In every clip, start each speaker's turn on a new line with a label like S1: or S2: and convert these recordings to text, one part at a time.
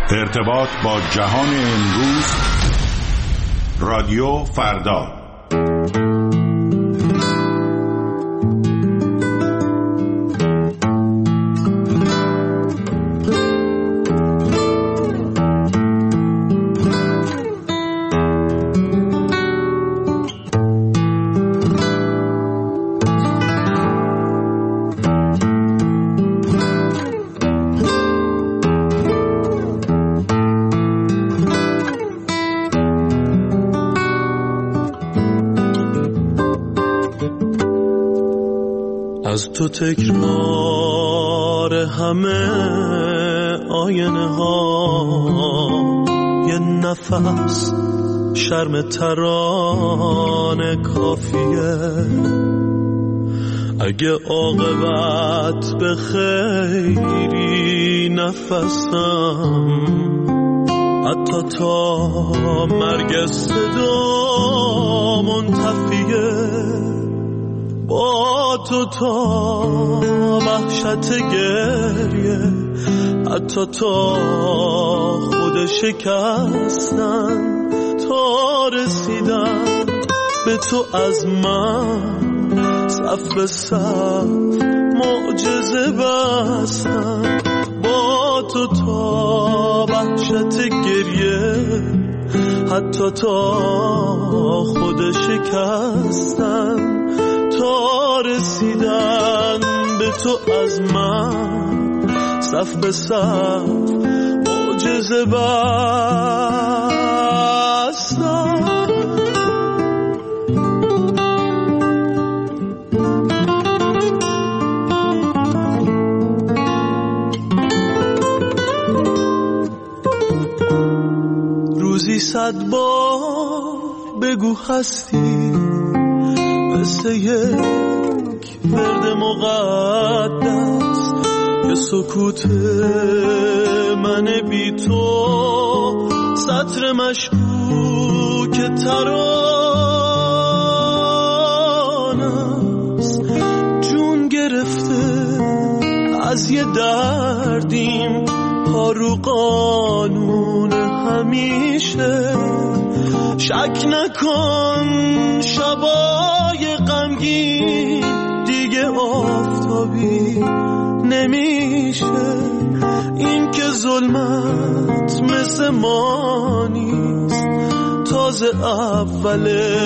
S1: ارتباط با جهان امروز، رادیو فردا.
S2: از تو تکرار همه آینه ها، یه نفس شرم ترانه کافیه. اگه عاقبت به خیری نفسم، حتی تا مرگ صدا منتفیه. با تو تا وحشت گریه، حتی تا خود شکستن، تا رسیدن به تو از من صف به صف معجزه بستن. با تو تا وحشت گریه، حتی تا خود شکستن، تا رسیدن به تو از من صف به صف معجزه بستن. روزی 100 بار بگو هستی، مثل یک ورد مقدس که سکوت من بی تو سطر مشکوک ترانه است. جون گرفته از یه دردیم، پا رو قانون همیشه. شک نکن شبای غمگین دیگه آفتابی نمیشه. این که ظلمت مثل ما نیست، تازه اول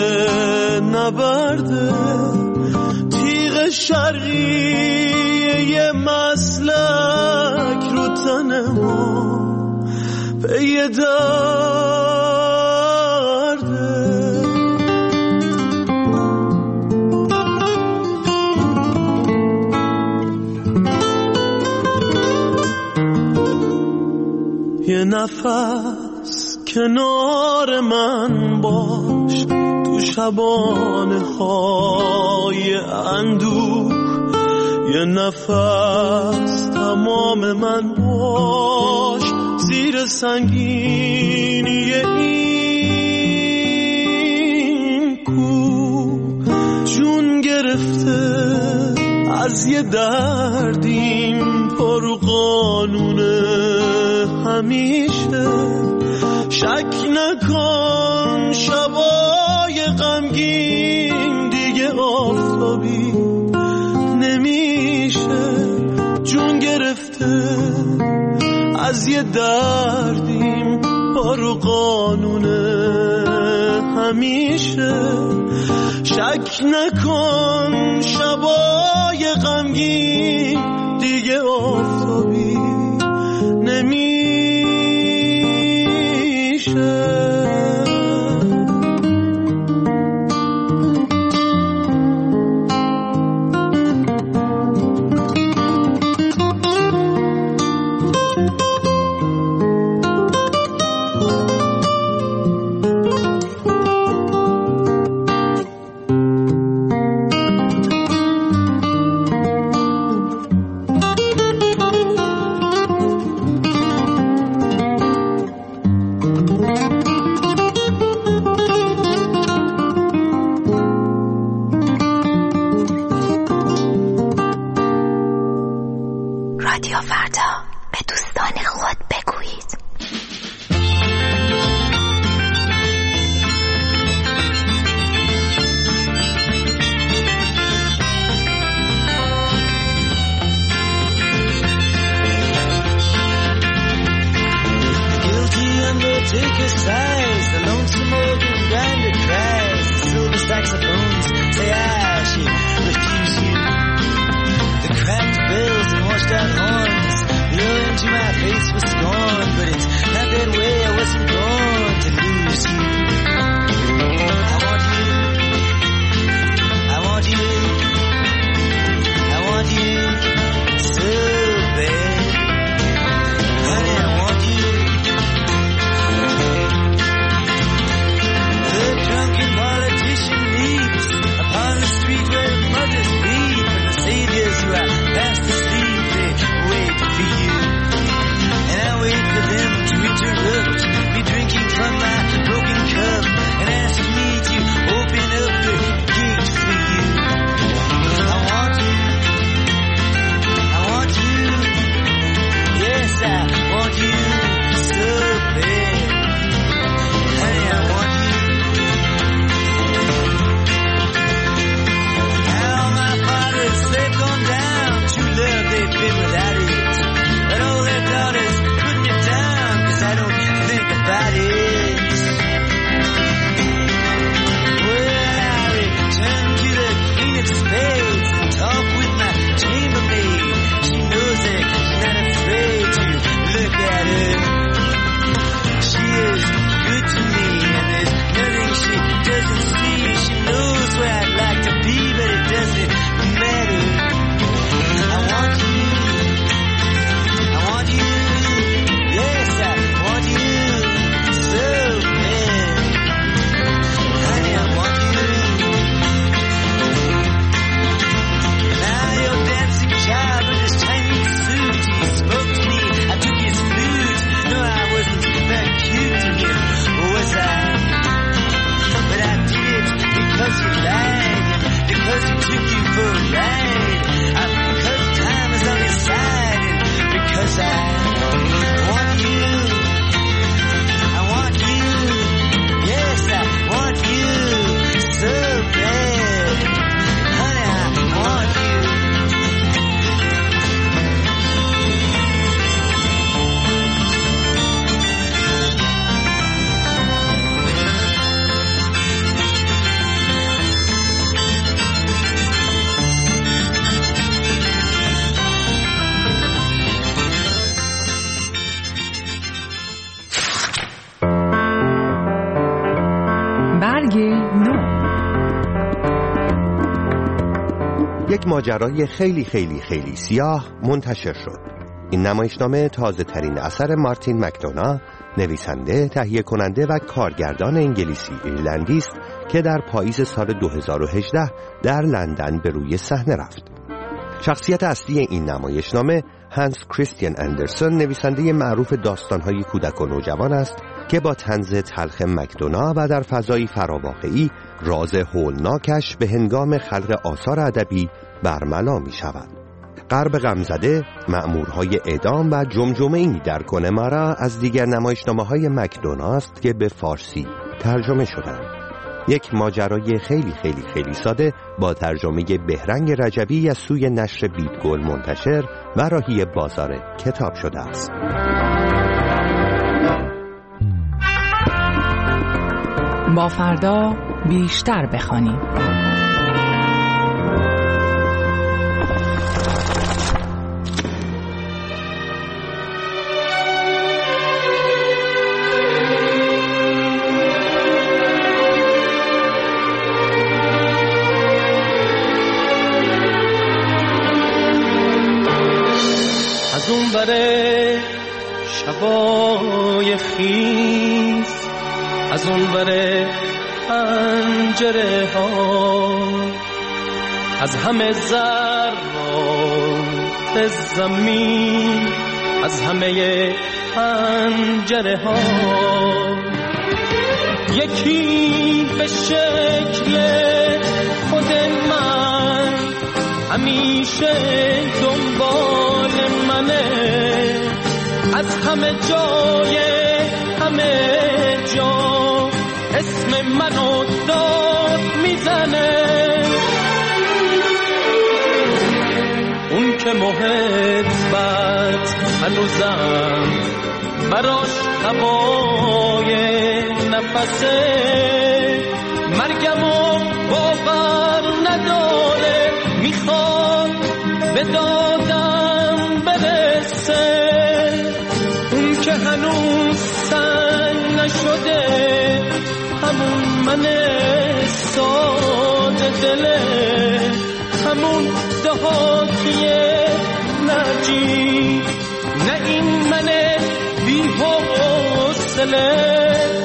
S2: نبرده. تیغ شرقی یه مسلک رو تن ما پی یه نفس کنار من باش تو شبانه های اندوه. یه نفس تمام من باش زیر سنگینی این کوه. جون گرفته از یه دردیم، پارو قانونه همیشه. شک نکن شبای غمگین دیگه آفتابی نمیشه. جون گرفته از یه دردیم، پارو قانونه همیشه. شک نکن شبای غمگین دیگه آفتابی نمیشه. shaker sighs, the lonesome organ grinder cries, the silver saxophones say she refuse you. The cracked bells and washed out horns blow into my face with scorn, but it's not that way, I wasn't born to lose you. I want you, I want you, I want you so bad. Honey, I want you. The drunken politician leaps upon the street where mothers weep, and the saviors who are fast asleep, they wait for you. And I wait for them to interrupt me drinking from my broken cup and ask me to open up the gate for you. I want you, I want you, yes I want you so bad. Honey, I want you. Now my fathers, they've gone down, true love they've been without it, but all their daughters putting it down, cause I don't think about it. Well, I return to the Queen of Spades and talk with my chambermaid. She knows it, she's not afraid to look at her. She is good to me, and there's nothing she doesn't see. She knows where I'd like to be, but it doesn't matter. I want you, I want you, yes I want you so bad. Honey, I want you. Now your dancing child in his Chinese suit, he spoke to me, I took his flute. No, I wasn't very cute to him, was I? But I did because you lied, and because he took you for a ride. Because time is on his side, and because I want you. I want you, yes I want you so bad. Honey, I want you.
S3: برگ نو.
S4: یک ماجرای خیلی خیلی خیلی سیاه منتشر شد. این نمایشنامه تازه ترین اثر مارتین مکدونا، نویسنده، تهیه کننده و کارگردان انگلیسی ایرلندی است که در پاییز سال 2018 در لندن به روی صحنه رفت. شخصیت اصلی این نمایشنامه هانس کریستیان اندرسون، نویسنده معروف داستان‌های کودک و نوجوان است که با طنز تلخ مکدونا و در فضایی فراواقعی راز هولناکش به هنگام خلق آثار ادبی برملا می شود. غرب غمزده، مأمورهای اعدام و جمجمه‌ای در کنمارا از دیگر نمایشنامه‌های مکدونا است که به فارسی ترجمه شدند. یک ماجرای خیلی خیلی خیلی ساده با ترجمه بهرنگ رجبی از سوی نشر بیدگل منتشر و راهی بازار کتاب شده است.
S3: با فردا بیشتر بخوانیم.
S2: از اون بره شبای خیز، از اون بره پنجره ها، از همه ذرات زمین، از همه پنجره ها، یکی به شکل خود من همیشه دنبال منه، از همه جای همه جا اسم منو داد میزنه. اون که محبت هنوزم
S5: براش هوای نفسه، مرگمو باور نداره، میخواد به دادم برسه. اون که هنوز سنگ نشده، همون من ساده دله، همون دهاتیه نجی، نه این من بی حوصله.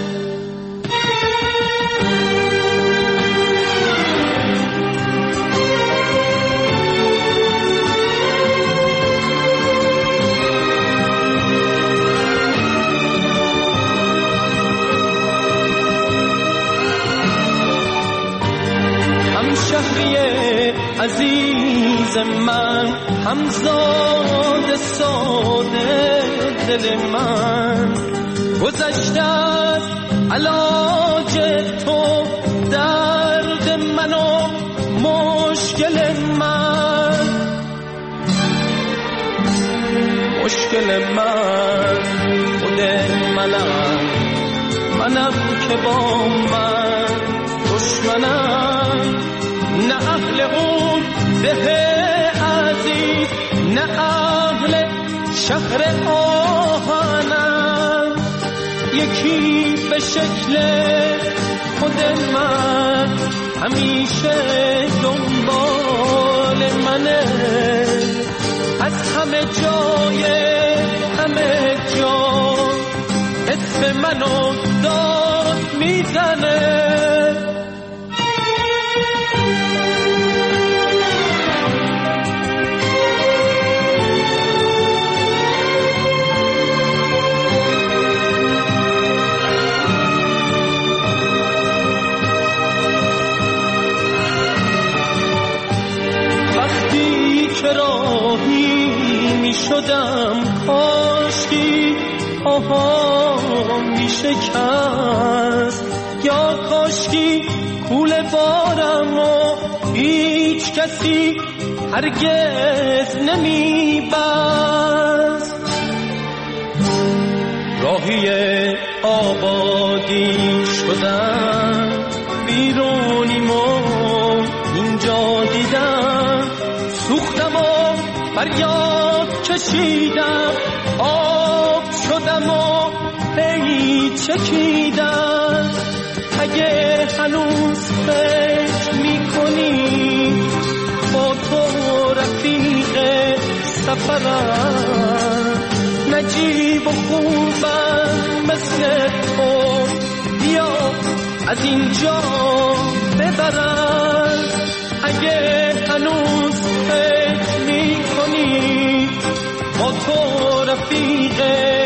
S5: شهری عزیز من، همزاد ساده دل من، گذشته از علاج تو درد من و مشکل من. مشکل من خود منم که با من دشمنم، نه اهل اون ده عزیز، نه اهل شهر آهنم. یکی به شکل خود من همیشه دنبال منه، از همه جا اسم منو داد میزنه. شدم کاشکی آها می شکست، یا کاشکی کوله بارم و هیچ کسی هرگز نمی بست. راهی آبادی شدم، بیرونیم و اینجا دیدم، سوختم و فریاد کشیدم، آب شدم و هی چکیدم. اگه هنوز فکر میکنی با تو رفیق سفرم، نجیب و خوبم مثل تو، بیا از اینجا ببرم. اگه هنوز فکر میکنی با تو رفیق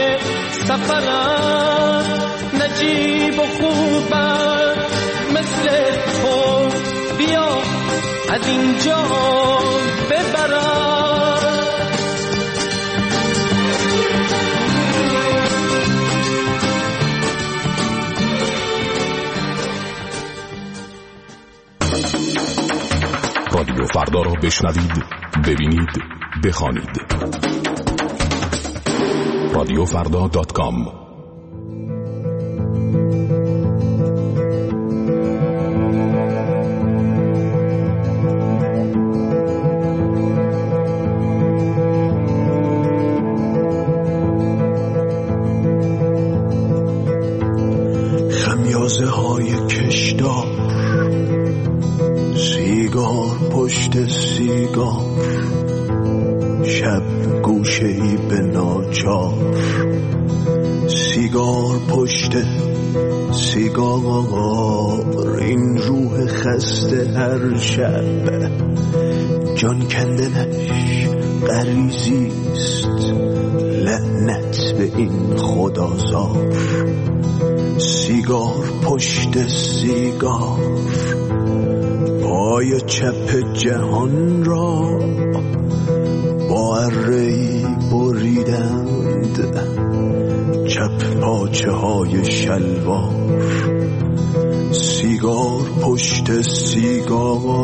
S5: سفرم، نجیب و خوبم مثل تو، بیا از اینجا ببرم.
S6: رادیو فردا را بشنوید، ببینید، بخوانید. رادیوفردا.com.
S7: خمیازه های کشدار، سیگار پشت سیگار، شب گوشه‌ای به ناچار، سیگار پشت سیگار، این روح خسته هر شب جان کندنش غریزیست، لعنت به این خدازار. سیگار پشت سیگار، پای چپ جهان را با اره‌ای بریدند، چپ پاچه های شلوار. سیگار پشت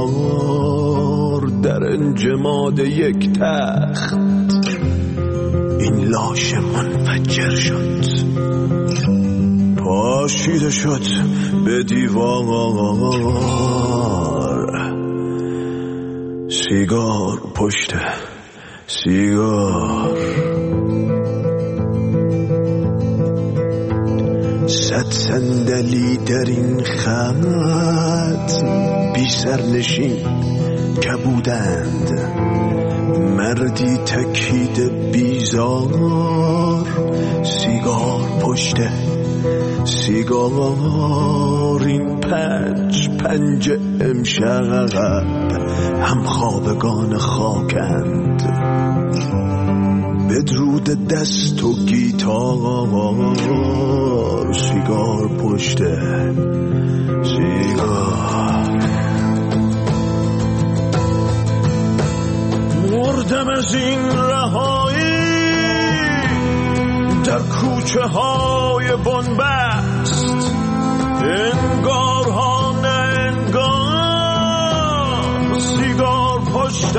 S7: سیگار، در انجماد یک تخت این لاش منفجر شد، پاشیده شد به دیوار. سیگار پشت سیگار، 100 صندلی در این خط بی سرنشین که بودند. مردی تکیده بیزار، سیگار پشت سیگار. این پنج امشب هم خوابگان خاکند، بدرود دست و گیتار. سیگار پشت سیگار. مردم از این رهایی در کوچه های بنبست، انگارها نه انگار. سیگار پشت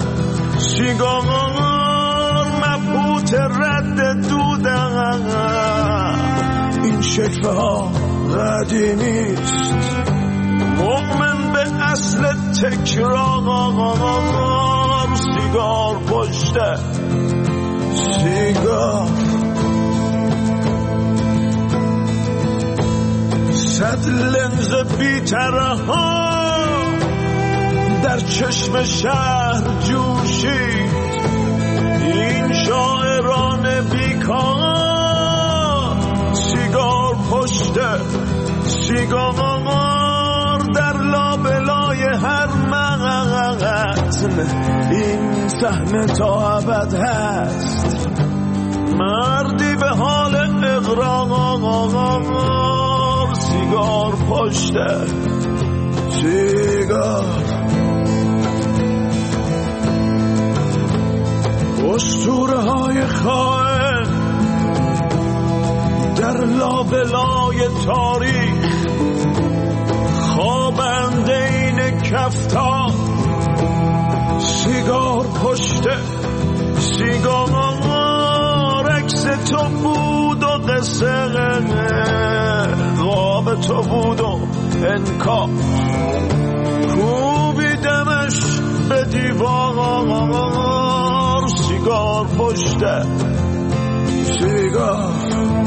S7: سیگار، مبهوت رد دودم. این شکوه ها قدیمیست، مؤمن به اصل تکرار. سیگار پشت سیگار. 100 لنز بی‌طرح در چشم شهر جوشید. این شاعران بیکار، سیگار پشت سیگار. در لابلای هر متن این صحنه تا ابد هست. مردی به حال اقرار، سیگار پشت سیگار. اسطوره های خائن در لابلای تاریخ، خوابند این کفتار. سیگار پشت سیگار. عکس تو بود و قصه خواب تو بود و انکار. کوبیدمش به دیوار. سیگار پشت سیگار.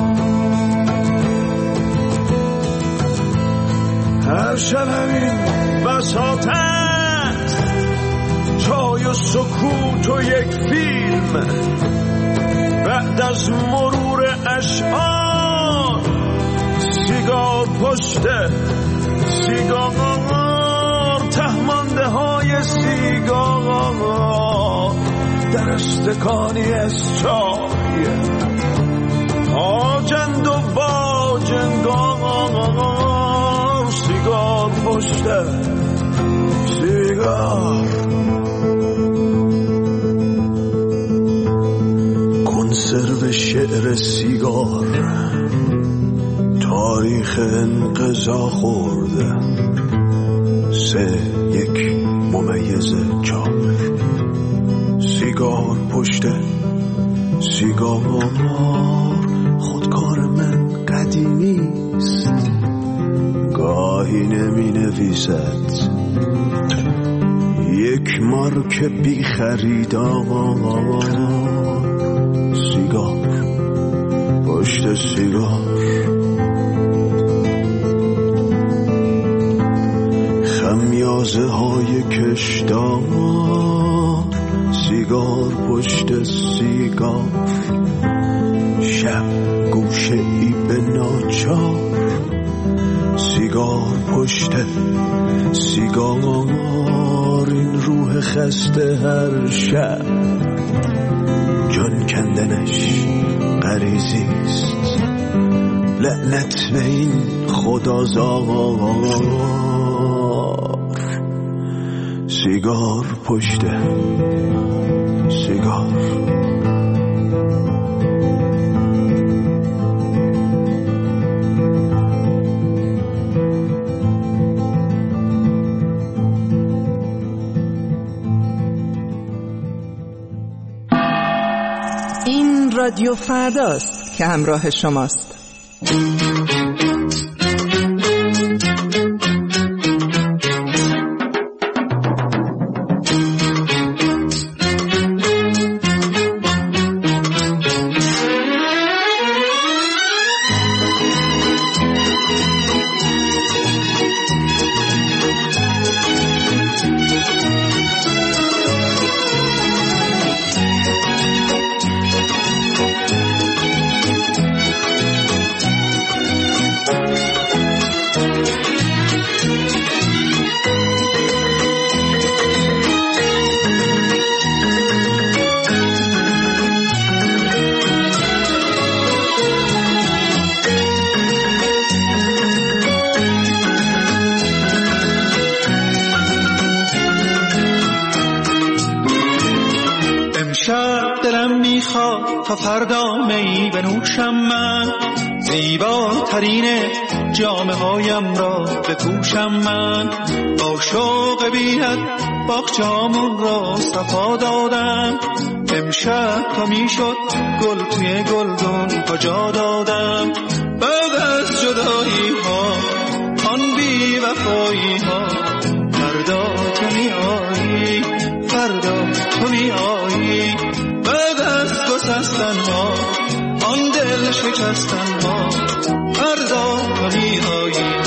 S7: هر شب همین بساطت، چای و سکوت و یک فیلم. بعد از مرور اشعار، سیگار پشت سیگار. تهمانده های سیگار در استکانی از چای، آجند و باجنگار. سیگار پشت سیگار. کنسرو شعر سیگار، تاریخ انقضا خورده. 3-1-4. سیگار پشت سیگار. خودکار من قدیمیست، گاهی نمی نویسد. یک مارک بی خریدار. سیگار پشت سیگار. خمیازه های کشدار. سیگار پشت سیگار. شب گوشه ای به ناچار. سیگار پشت سیگار. این روح خسته هر شب، جان کندنش غریزیست. لعنت به این خدازار. سیگار پشت سیگار.
S3: رادیو فرداست که همراه شماست.
S5: تا فردا می بنوشم من، زیباترین جامه هایم را بپوشم من. با شوق بی‌حد باغچه‌هامون را صفا دادم، امشب تا میشد گل توی گلدون ها جا دادم. بعد از جدایی ها آن بی وفایی ها، فردا تو می آیی، فردا تو می آیی. بعد از گسستن ها آن دل شکستن ها، فردا تو می آیی.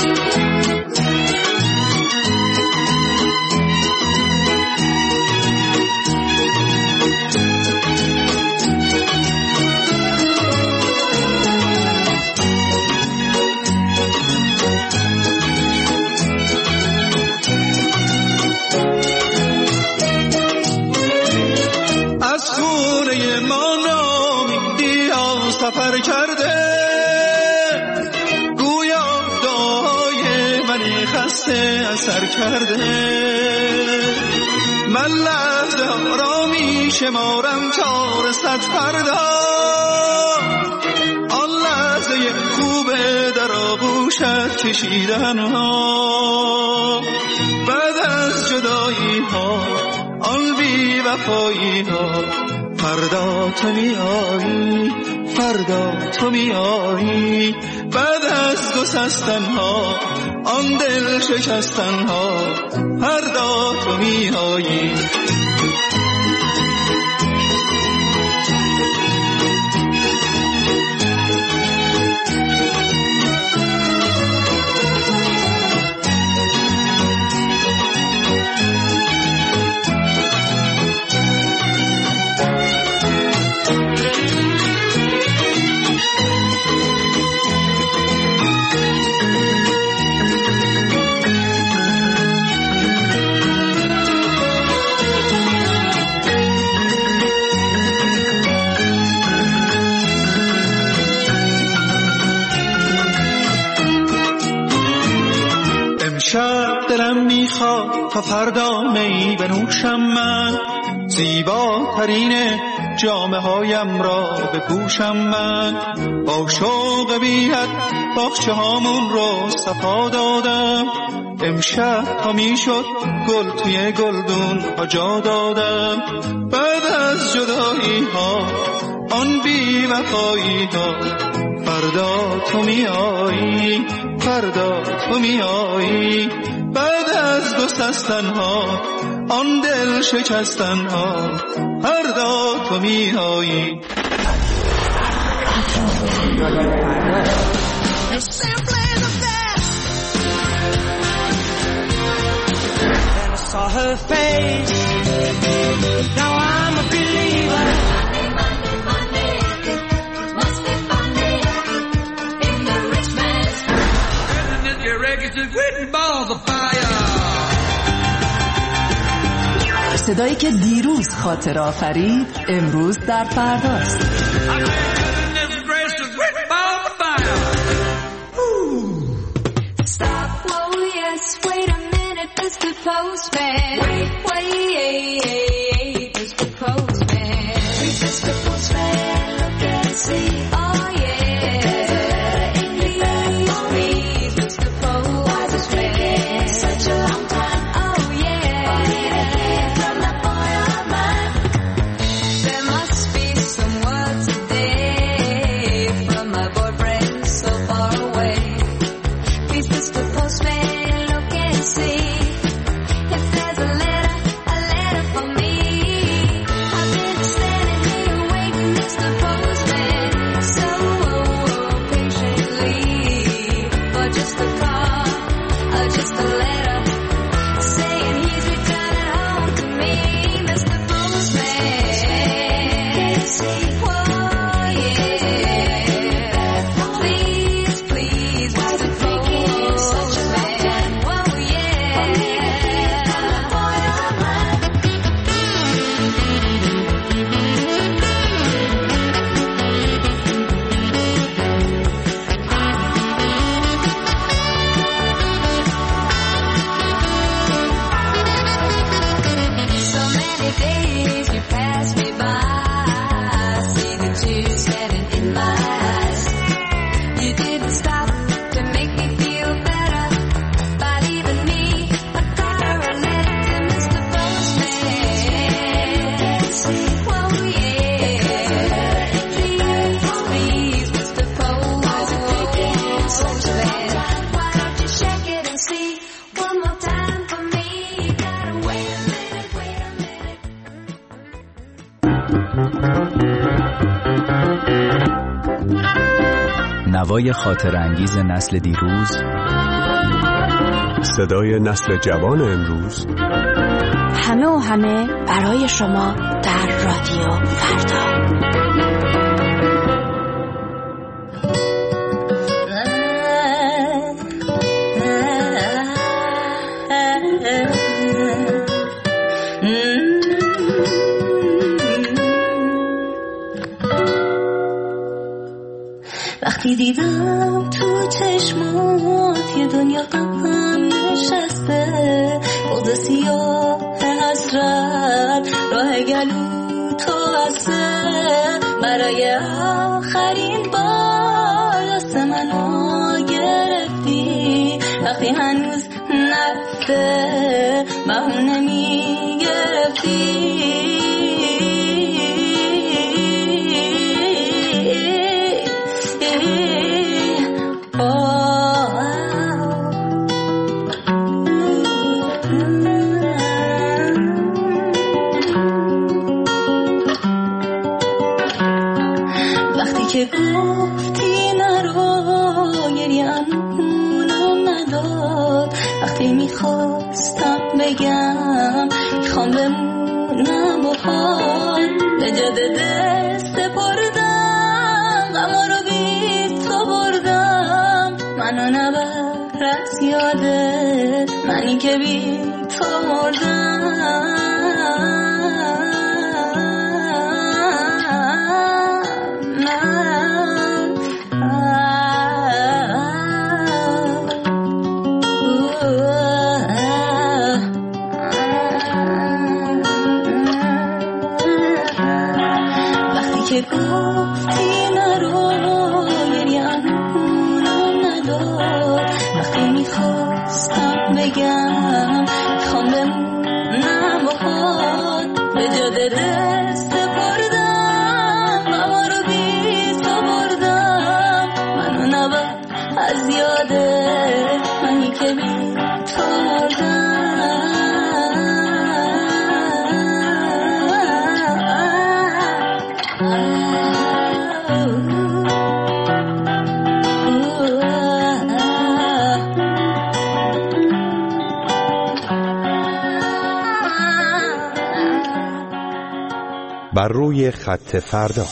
S5: سفر کرده گویا دعای من خسته اثر کرده. من لحظه را می شمارم تا رسد فردا، آن لحظه خوبه در آغوشت کشیدن ها. بعد از جدایی ها آن بی وفایی ها، فردا تو می آیی، فردا تو می آیی. بعد از گسستن ها آن دل شکستن ها، فردا تو می آیی. شب دلم میخواد تا فردا می بنوشم من، زیباترین جامه هایم را بپوشم من. با شوق بی‌حد باغچه هامون رو صفا دادم، امشب تا میشد گل توی گلدون ها جا دادم. بعد از جدایی ها آن بی وفایی ها، فردا تو می آیی، فردا تو می آیی. بعد از گسستن ها آن دل شکستن ها، فردا تو می آیی.
S2: Saw her face, now I'm a believer. Monday, must be Monday, in the rich man's house. And your records is written balls of fire.
S3: صدایی که دیروز خاطر آفرید امروز در فرداست.
S2: Postman, wait, Mr. Postman, Mr. Postman, look and see, oh yeah, English, Mr. Postman, such a long time, oh yeah, from that boy of mine, there must be some word today.
S8: نوای خاطر انگیز نسل دیروز،
S6: صدای نسل جوان امروز،
S9: همه و همه برای شما در رادیو فردا.
S10: وقتی دیدم تو چشمات یه دنیا غم نشسته، بغض سیاه حسرت راه گلو تو هسته، برای آخرین بار دست منو گرفتی، وقتی هنوز نرفته بهونه میگرفتی. که گفتی نرو گریه‌مونم نداد، وقتی میخواستم بگم میخوام بمونم با حال، به جاده دست بردم غما رو بی تو بردم، منو نبر از یاده منی که بی تو مردم. که گفتی نرو گریه‌مونم نداد، وقتی میخواستم بگم میخوام بمونم با خود، به جاده دست بردم غما رو بی تو بردم، منو نبر از یاده منی که بی تو مردم.
S4: بر روی خط فردا.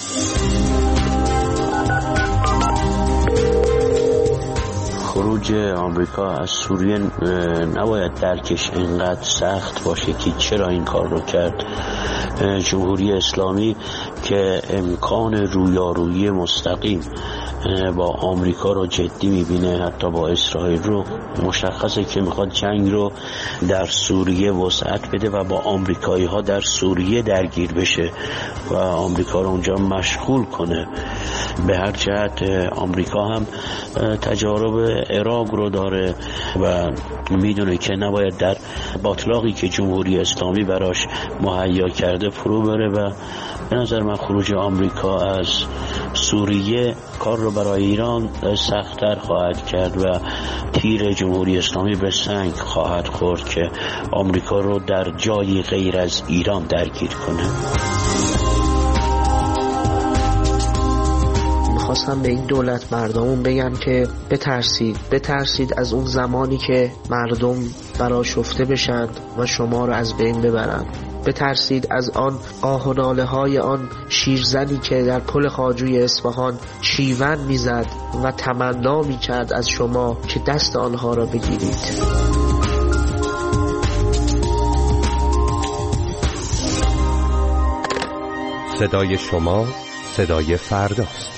S11: خروج آمریکا از سوریه نباید درکش اینقدر سخت باشه که چرا این کار رو کرد. جمهوری اسلامی که امکان رویارویی مستقیم با آمریکا رو جدی میبینه، حتی با اسرائیل رو، مشخصه که میخواد جنگ رو در سوریه وسعت بده و با آمریکایی ها در سوریه درگیر بشه و آمریکا رو اونجا مشغول کنه. به هر جهت آمریکا هم تجارب عراق رو داره و میدونه که نباید در باطلاقی که جمهوری اسلامی براش مهیا کرده فرو بره و به نظر من خروج آمریکا از سوریه کار رو برای ایران سخت‌تر خواهد کرد و تیر جمهوری اسلامی به سنگ خواهد خورد که آمریکا رو در جایی غیر از ایران درگیر کنه.
S12: میخواستم به این دولت مردمون بگم که بترسید از اون زمانی که مردم برآشفته بشن و شما رو از بین ببرن. بترسید از آن آه و ناله های آن شیرزنی که در پل خواجوی اصفهان شیون میزد و تمنا میکرد از شما که دست آنها را بگیرید.
S4: صدای شما صدای فرداست.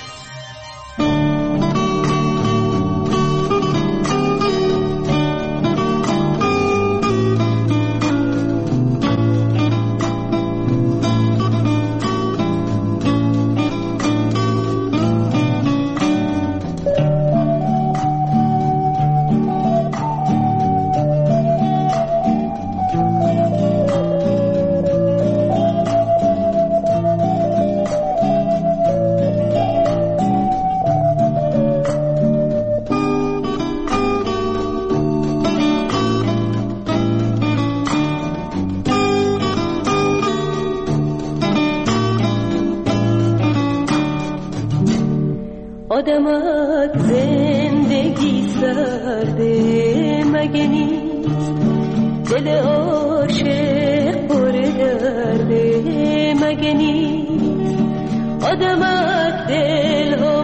S10: زندگی سرده مگه نیست، دل عاشق پر درده مگه نیست، آدمک دل و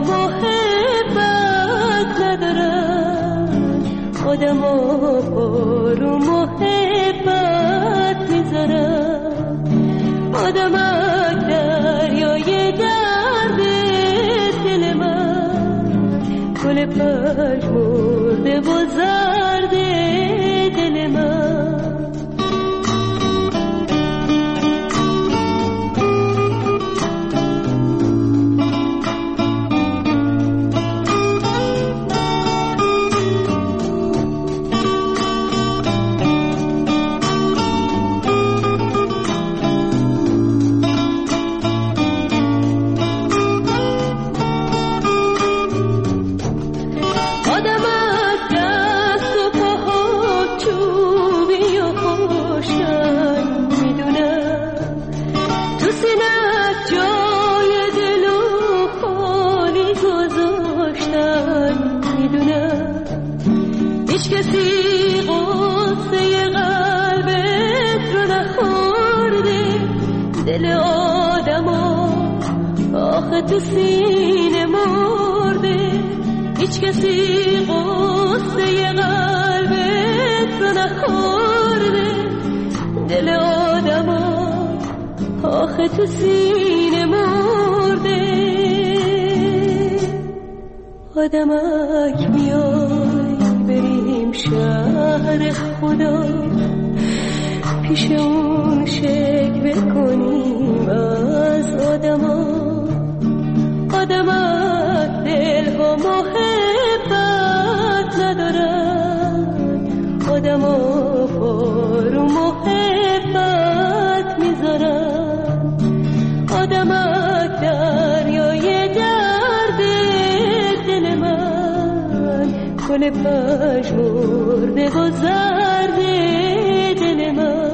S10: محبت ندارن، آدم ها پارو محبت میذارن، آدمک دریای درد دل من، گل پژمرده و زرد دل من. تو سینه مرده، هیچ کسی قصه قلبت رو نخورده، دل آدما آخه تو سینه مرده. آدمک میای بریم شهر خدا، پیش اون شکوه کنیم از آدما، آدمک دل و محبت ندارن، آدما پارو محبت میذارن، آدمک دریای درد دل من، گل پژمرده و زرد دل من.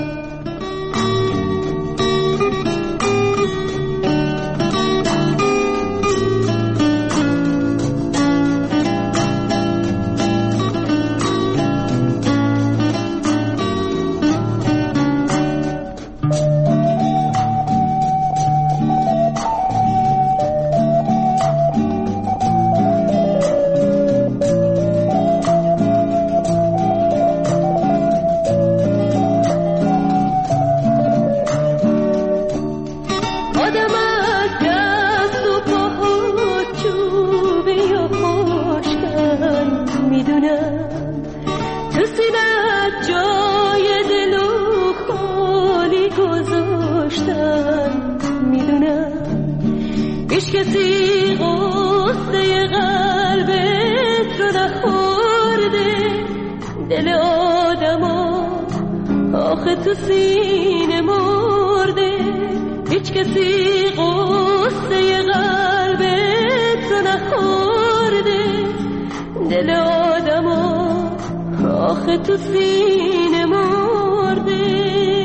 S10: تو سینه مرده، هیچ کسی قصه قلبت رو نخورده، دل آدما آخه تو سینه مرده.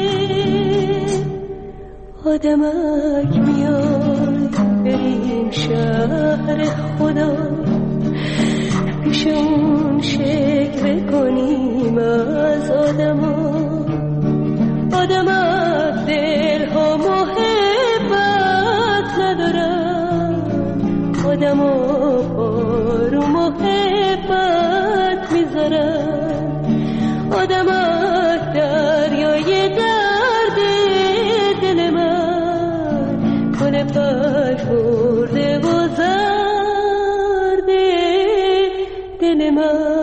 S10: آدمک میاد بریم شهر خدا، پیش اون شکوه کنیم از آدما، آدمک دل ها محبت ندارن، آدما پارو محبت میذارن، آدمک دریای درد دل من، گل پژمرده و زرد دل من.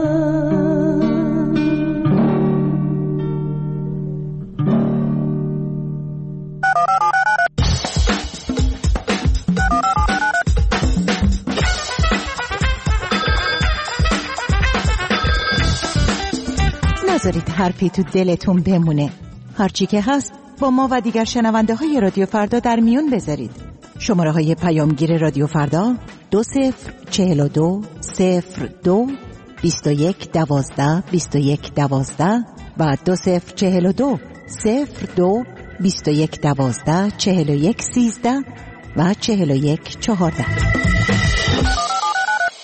S13: نذارید حرفی تو دلتون بمونه. هرچی که هست با ما و دیگر شنونده های رادیو فردا در میون بذارید. شماره های پیامگیر رادیو فردا 2042 02 21 12 21 12 و 2042 02 21 12 41 13 و 41 14.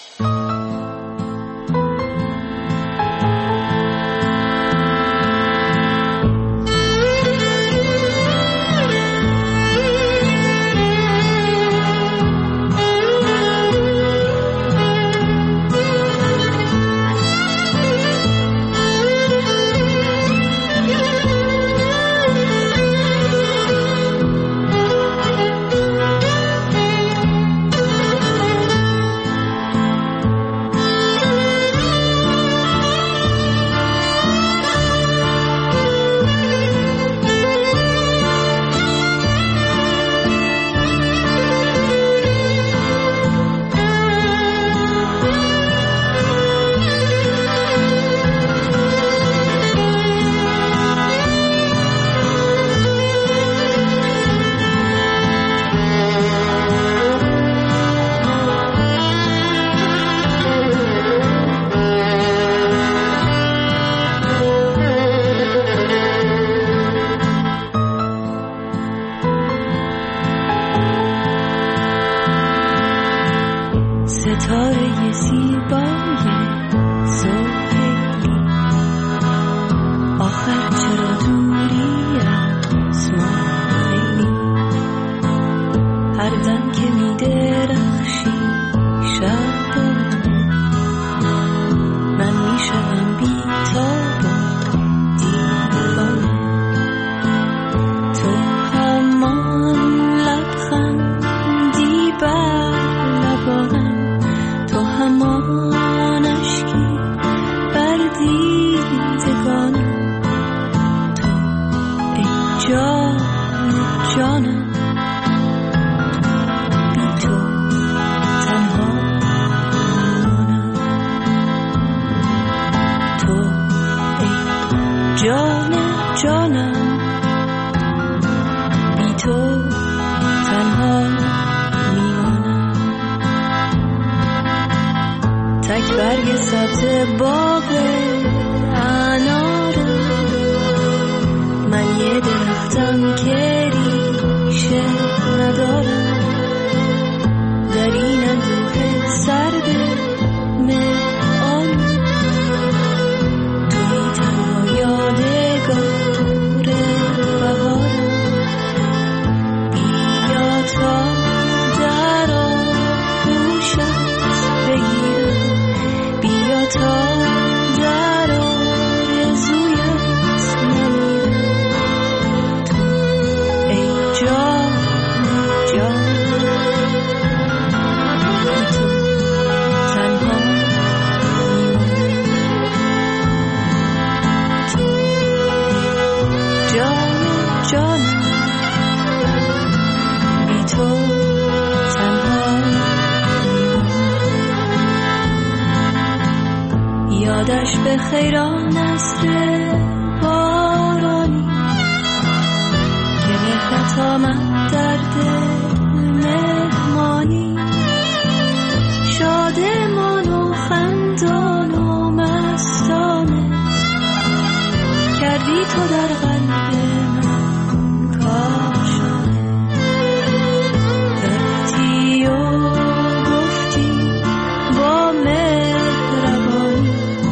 S10: زیبای سوهیلی آخر چرا دوری از ما خیلی هر دم که می درخشی شب من می شدم بی تاب دیوانه تو همان لبخندی بر لبانم تو همان اشکی بر دیدگانم تو ای جان جانم بی تو تنها میمانم تو ای جان جانم بی تو تنها میمانم تک برگ سبز باغ انارم من یه درختم که ریشه ندارم در این اندوه سرد مهان توی تنها یادگار بهارم بیا تا در آغوشت بگیرم بیا تا در آرزویت نمیرم تو ای جان جان بی تو تنها میمانم تو جان جانم بی تو تنها میمانم یادش به خیران نسل بارانی که مهرت آمد در دل مهمانی شادمان و خندان و مستانه کردی تو در قلب من کاشانه رفتی و گفتی با مهربانی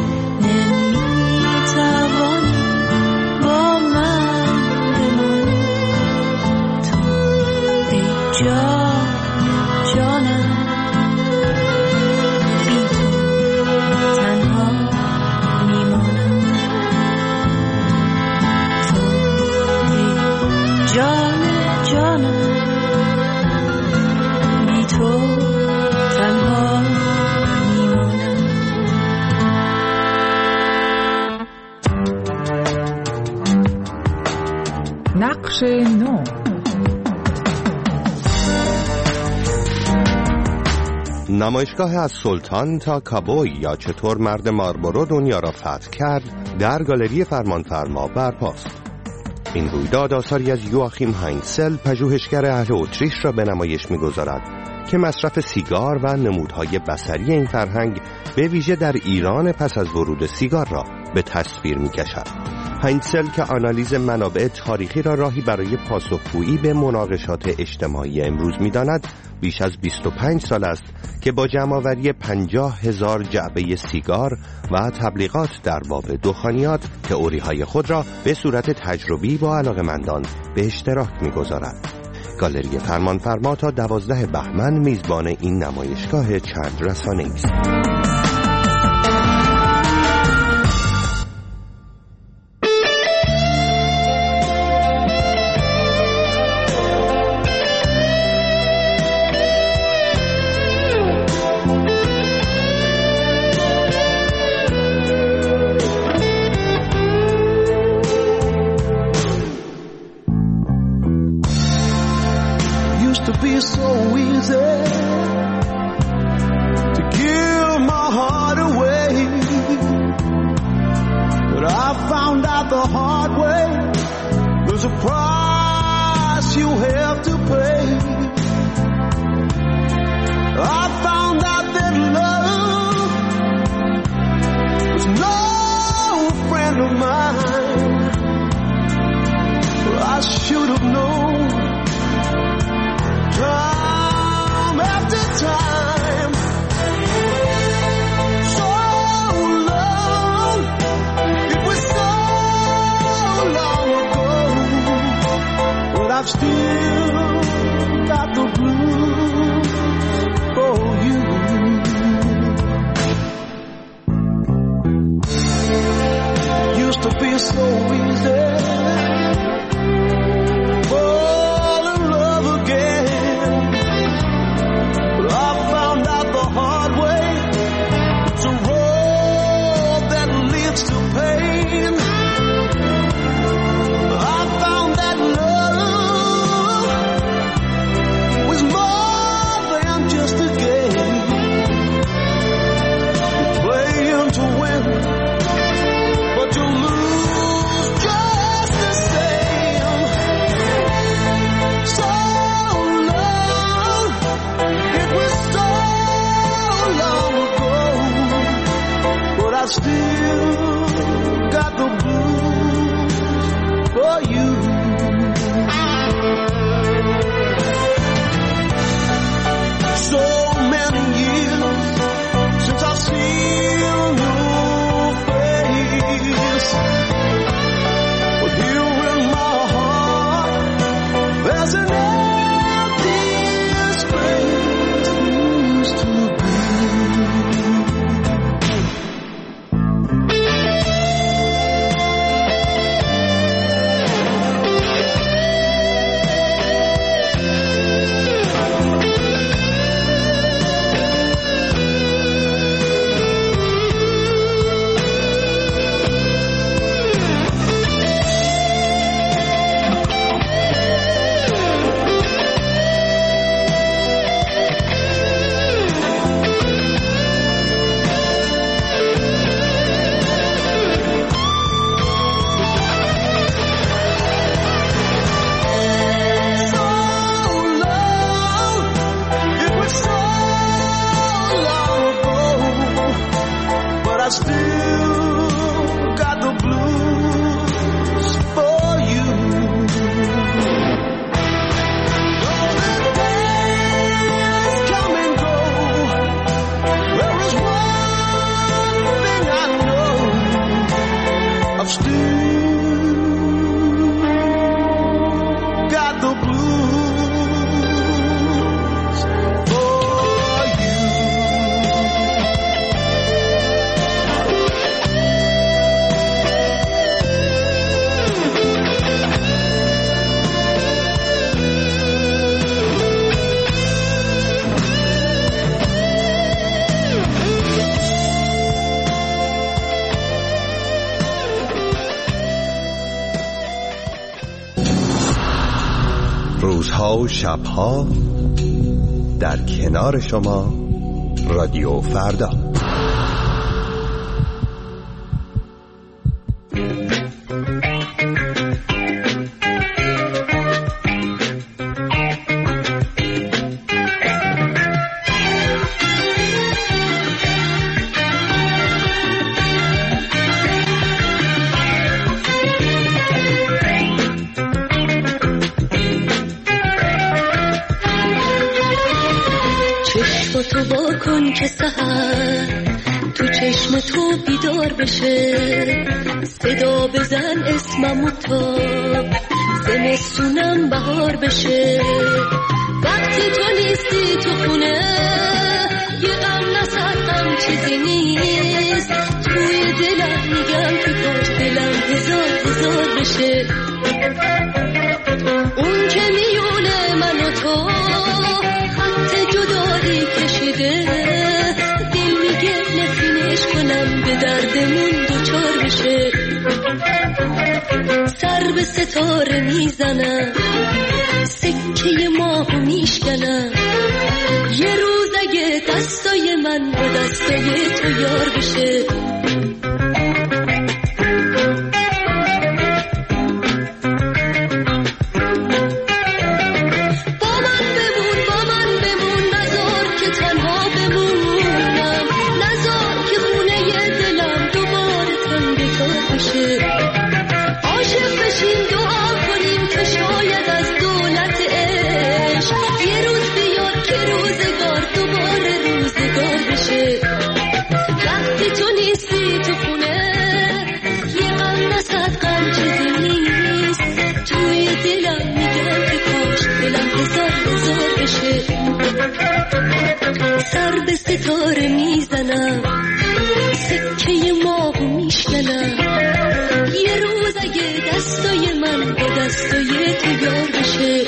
S10: نمیتوانی با من بمانی تو ای جان جانم بی تو تنها میمانم تو ای جان جانم بی تو تنها میمانم
S3: نقش نو
S4: نمایشگاه از سلطان تا کابوی یا چطور مرد مارلبورو دنیا را فتح کرد در گالری فرمانفرما برپاست. این رویداد آثاری از یواخیم هاینسل پژوهشگر اهل اتریش را به نمایش می‌گذارد که مصرف سیگار و نمودهای بصری این فرهنگ به ویژه در ایران پس از ورود سیگار را به تصویر می‌کشد. هاینسل که آنالیز منابع تاریخی را راهی برای پاسخگویی به مناقشات اجتماعی امروز می‌داند، بیش از 25 سال است که با جمع‌آوری 50,000 جعبه سیگار و تبلیغات در باب دخانیات تئوری‌های خود را به صورت تجربی با علاقه‌مندان به اشتراک می‌گذارد. گالری فرمانفرما تا 12 بهمن میزبان این نمایشگاه چند رسانه‌ای است.
S7: To be so easy to give my heart away, but I found out the hard way there's a price you have to pay. I found out that love was no friend of mine. I should have known time I've still got the blues for you. Used to be so easy, fall in love again, but I found out the hard way. It's a road that leads to pain. I found that love was more than just a game. You play him to win, but you lose just the same. So long, it was so long ago, but I still got the blues for you. So many years since I've seen your face, but here in my heart there's an empty space used to be. I still got the blues for you. Though the days come and go, there is one thing I know, I've still got the blues for you.
S4: روزها و شبها در کنار شما رادیو فردا.
S14: تو با کن که سحر تو چشم تو بیدار بشه، صدا بزن اسممو تا زمستونم بهار بشه. وقتی تو نیستی تو خونه یه غم نسردم چیزی نیست، توی دلم میگم که کاش دلم هزار بشه. اون که میونه من و تو خط جدایی کشیده، دل میگه نفرینش کنم به دردمون دوچار بشه. سر به ستاره میزنم، سکه ماهو میشکنم، یه روز اگه دستای من با دستای تو یار بشه. Tony سر به ستاره میزنم، سکه ماهو میشکنم. یه روز اگه دستای من با دستای تو یار بشه،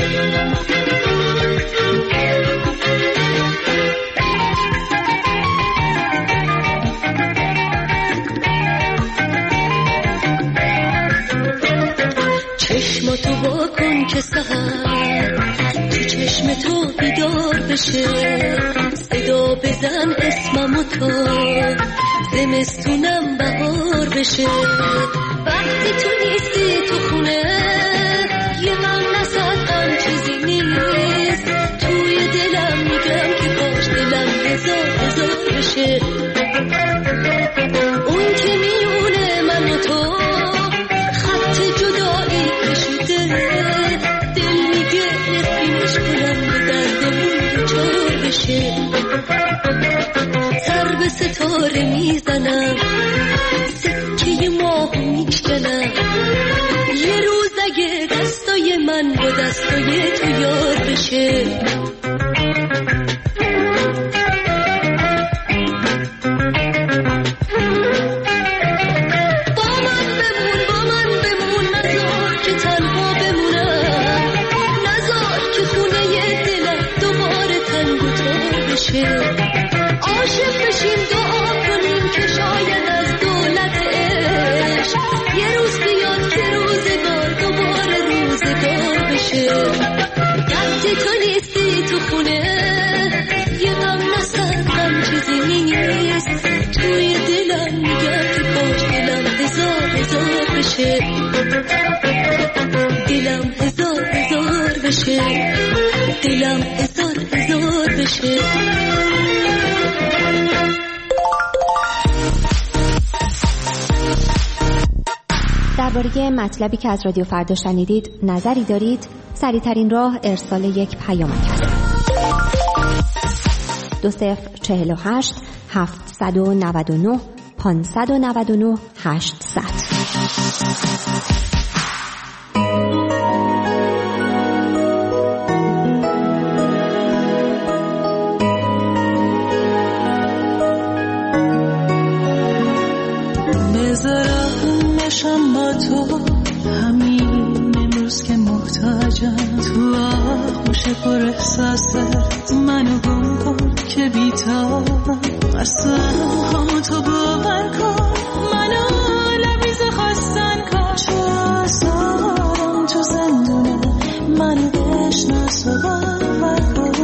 S14: چشماتو وا کن که سحر تو چشم تو بیدار بشه. صدا بزن اسممو تا زمستونم بهار بشه. وقتی تو نیستی تو خونه یه غم نصد غم چیزی نیست. توی دلم میگم که کاش دلم هزار بشه. اون که میونه من و تو خط جدایی کشیده، دل میگه نفرینش کنم به دردمون دچار بشه. سر به ستاره میزنم، سکه ماهو میشکنم. یه روز اگه دستای من با دستای تو یار بشه. عاشق بشیم دعا کنیم که شاید از دولت عشق یه روز بیاد که روزگار دوباره روزگار بشه. وقتی تو نیستی تو خونه یه غم نصد غم چیزی نیست. توی دلم میگم که کاش دلم هزار بشه. دلم هزار بشه. دلم هزار بشه.
S15: درباره مطلبی که از رادیو فردا شنیدید نظری دارید؟ سریع‌ترین راه ارسال یک پیامک است. 2048 799 599 800.
S10: بذارم با تو همین امروز که محتاجم. تو آغوش پر احساست منو گم کن که بیتابم. اصلا همو تو باور کن، منو لبیز خواستن کن. چو آزارم تو زندونه منو بشناس و باور کن.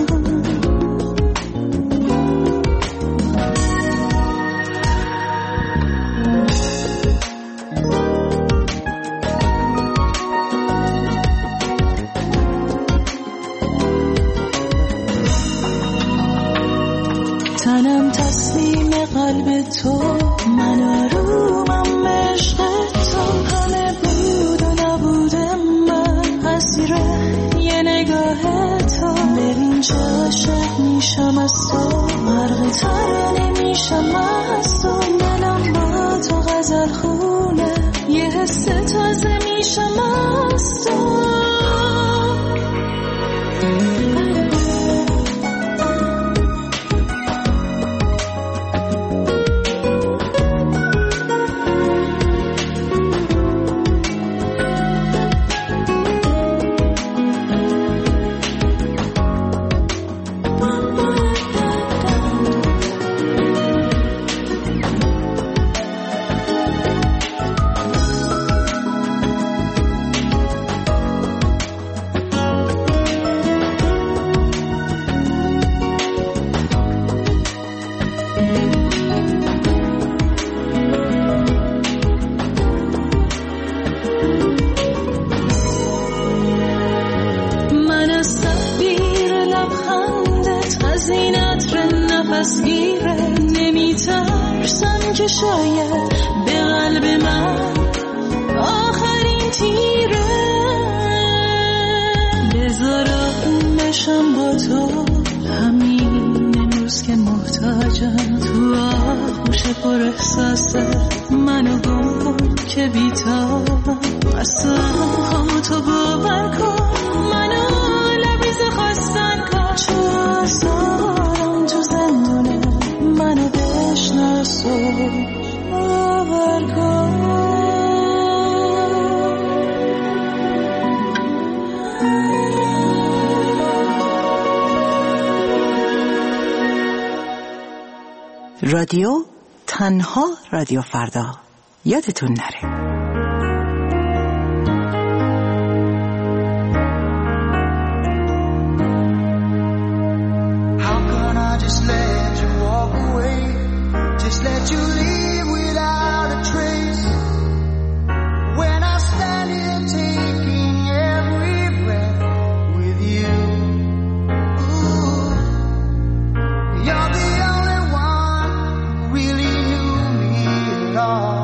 S10: تنم تسلیم قلب تو، من آرومم عشق تو. همه بود و نبود من اسیر یه نگاه تو. ببین چه عاشق میشم از تو، غرق ترانه میشم از تو. دلم با تو غزل خونه، یه حس تازه میشم از تو. که شاید به قلب من آخرین تیره. بذارم بشم با تو همین امروز که محتاجم. تو آغوش پر احساست منو گم کن که بیتابم. اصلا همو تو باور کن، منو لبیز خواستن کن. چو آزارم تو زندان دستو باور کن.
S13: رادیو تنها رادیو فردا، یادتون نره.
S7: Let you leave without a trace. When I stand here taking every breath with you. Ooh, you're the only one who really knew me at all.